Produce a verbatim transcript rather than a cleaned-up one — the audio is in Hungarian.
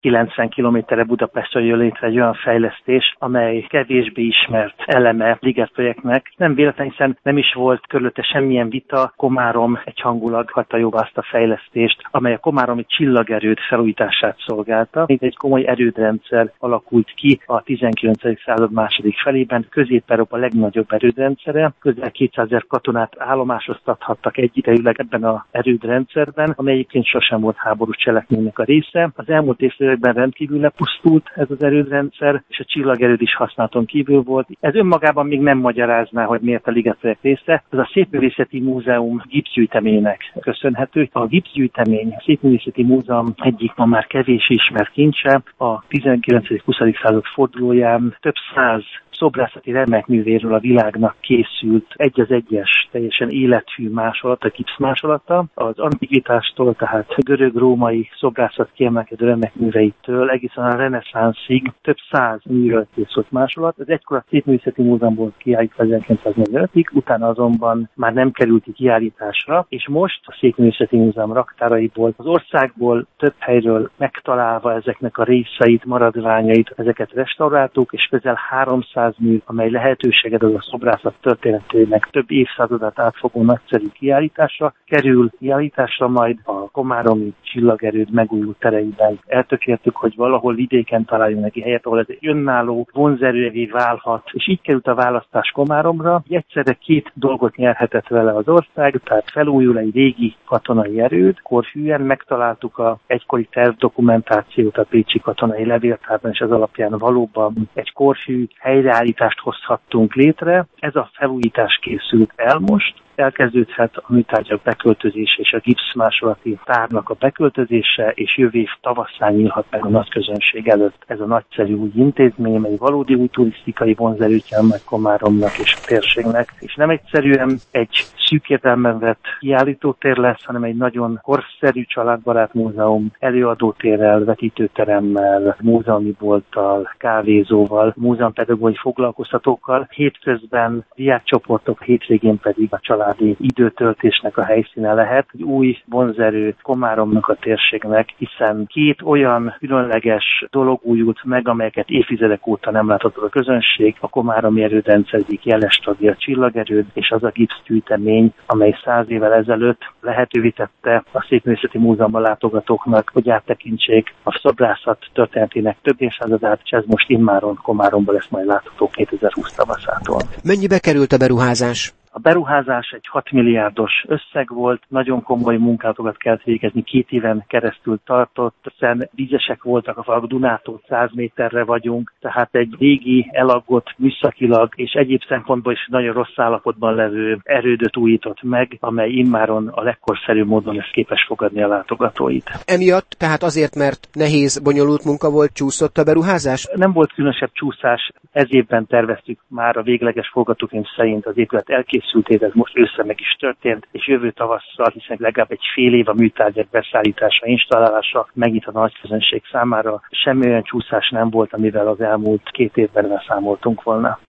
kilencven kilométerre Budapestről jön létre egy olyan fejlesztés, amely kevésbé ismert eleme ligetprojektnek. Nem véletlen, hiszen nem is volt körülötte semmilyen vita, Komárom egyhangulag hagyta jóvá azt a fejlesztést, amely a komáromi csillagerőd felújítását szolgálta. Itt egy komoly erődrendszer alakult ki a tizenkilencedik század második felében, Közép-Európa legnagyobb erődrendszere, közel kétszázezer katonát állomásoztathattak egyidejűleg ebben az erődrendszerben, amely egyébként sosem volt háborús cselekménynek a része. Az elmúlt évtizedekben rendkívül lepusztult ez az erődrendszer, és a csillagerőd is használaton kívül volt. Ez önmagában még nem magyarázná, hogy miért a ligetprojekt része. Ez a Szépművészeti Múzeum gipszgyűjteménynek köszönhető. A gipszgyűjtemény, a Szépművészeti Múzeum egyik ma már kevés ismert kincse, a tizenkilencedik-huszadik század fordulóján több száz szobrászati remekművéről a világnak készült egy az egyes, teljesen élethű másolata, gipszmásolata. Az antikitástól, tehát görög-római szobrászat kiemelkedő remekműveitől egészen a reneszánszig több száz műről készült másolat. Ez egykor a Szépművészeti Múzeumból kiállítva ezerkilencszáznegyvenötig, utána azonban már nem került ki kiállításra, és most a Szépművészeti Múzeum raktáraiból, az országból több helyről megtalálva ezeknek a részeit, maradványait, ezeket restauráltuk, és közel háromszáz mű, amely lehetőséget ad a szobrászat történetének több évszázadát átfogó nagyszerű kiállításra, kerül kiállításra majd a komáromi csillagerőd megújuló tereiben. Eltökéltük, hogy valahol vidéken találjunk neki helyet, ahol ez egy önálló vonzerővé válhat, és így került a választás Komáromra. Egyszerre két dolgot nyerhetett vele az ország, tehát felújul egy régi katonai erőd, korhűen megtaláltuk a egykori tervdokumentációt a pécsi katonai levéltárban, és ez alapján valóban egy korhű helyre állítást hozhattunk létre. Ez a felújítás készült el most. Elkezdődhet a műtárgyak beköltözése és a gipszmásolati tárnak a beköltözése, és jövő év tavasszán nyílhat meg a nagy közönség előtt ez a nagyszerű új intézmény, mely valódi új turisztikai vonzerőt jelent meg Komáromnak és a térségnek. És nem egyszerűen egy szűk értelemben vett kiállítótér lesz, hanem egy nagyon korszerű családbarát múzeum, előadótérrel, vetítőteremmel, múzeumi bolttal, kávézóval, múzeumpedagógiai foglalkoztatókkal, hétközben diákcsoportok, hétvégén pedig a család időtöltésnek a helyszíne lehet, egy új vonzerő Komáromnak a térségnek, hiszen két olyan különleges dolog újult meg, amelyeket évtizedek óta nem látott a közönség, a komáromi erődrendszer egyik jeles tagja, a csillagerőd, és az a gipszgyűjtemény, amely száz évvel ezelőtt lehetővé tette a Szépművészeti Múzeumban látogatóknak, hogy áttekintsék a szobrászat történetének több évszázadát, és ez most immáron Komáromban lesz majd látható kétezer-húsz tavaszától. Mennyibe került a beruházás? A beruházás egy hat milliárdos összeg volt, nagyon komoly munkálatokat kellett végezni, két éven keresztül tartott, hiszen vízesek voltak a falak, Dunától száz méterre vagyunk, tehát egy régi, elaggott, műszakilag és egyéb szempontból is nagyon rossz állapotban levő erődöt újított meg, amely immáron a legkorszerűbb módon lesz képes fogadni a látogatóit. Emiatt, tehát azért, mert nehéz, bonyolult munka volt, csúszott a beruházás? Nem volt különösebb csúszás, ez évben terveztük már a végleges forgatókönyv szerint az épület elkészült, ez most ősszel meg is történt, és jövő tavasszal, hiszen legalább egy fél év a műtárgyak beszállítása, installálása megint a nagy közönség számára. Semmi olyan csúszás nem volt, amivel az elmúlt két évben számoltunk volna.